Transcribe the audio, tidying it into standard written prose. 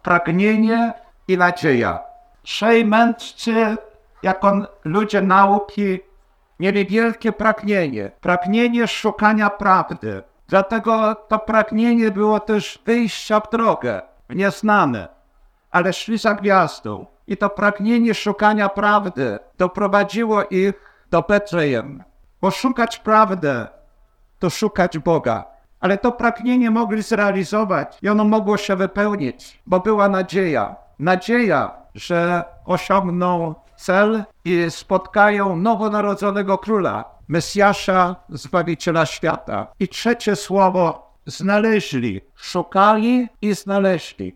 pragnienie i nadzieja. Trzej mędrcy, jako ludzie nauki, mieli wielkie pragnienie szukania prawdy. Dlatego to pragnienie było też wyjścia w drogę, w nieznane, ale szli za gwiazdą. I to pragnienie szukania prawdy doprowadziło ich do Betlejem. Bo szukać prawdy to szukać Boga. Ale to pragnienie mogli zrealizować i ono mogło się wypełnić, bo była nadzieja. Nadzieja, że osiągną cel i spotkają nowonarodzonego króla, Mesjasza, Zbawiciela świata. I trzecie słowo, znaleźli. Szukali i znaleźli.